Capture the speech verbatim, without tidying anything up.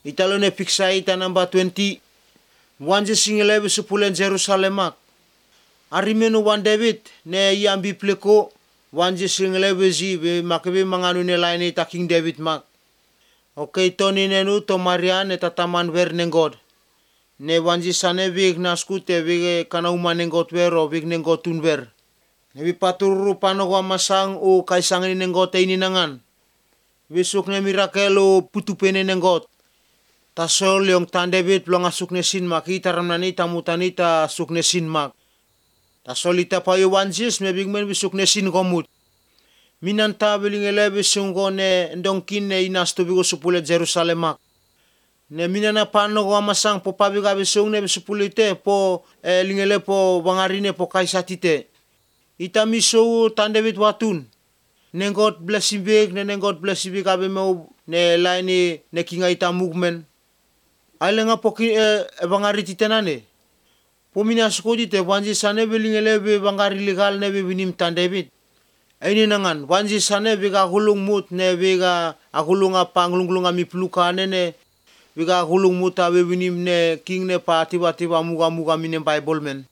Italo ne piksa ita number twenty. Wanje singelebe sepulen Jerusalemak. Arimeno wan David ne yambi pleko. Wanje singelebe zi be makebe manganu ne lain ita King David mak. Okay, Tony nenu to Marian ne tataman ver nengod. Ne wanji sane vig naskute vig kanauma nengot ver o vig nengot tunver. Ne vi paturu pano wa masang o kaisang ni nengot ini nangan. Visuk ne mirakelo putupene nengot. Tasol yung tan David plong asuk ne sin mak ita ramnani tamutani ta suk ne sin mak. Tasol ita payo wanjis me bigmen visuk ne sin komut. Minanta bilingele bisungo ne ndongkin ne inasto bigo supule Jerusalemak. Ne minana pano wa masang po pabiga bisung ne bisupulite po eh, lingele po bangarine po kaisatite. Ita miso tan David watun. Ne God bless you big ne God bless you big abe mo ne laini ne kinga ita movement. Ale nga po ki eh, bangari titenane. Po mina sukodi te wanji sane bilingele be bangari legal ne be binim tan David. Ini nangan wanji sane biga hulung mut ne biga agulunga panglunglunga mi plukane ne biga hulung mut abe binim ne king ne pa tiba tiba muga muga mine Bible men.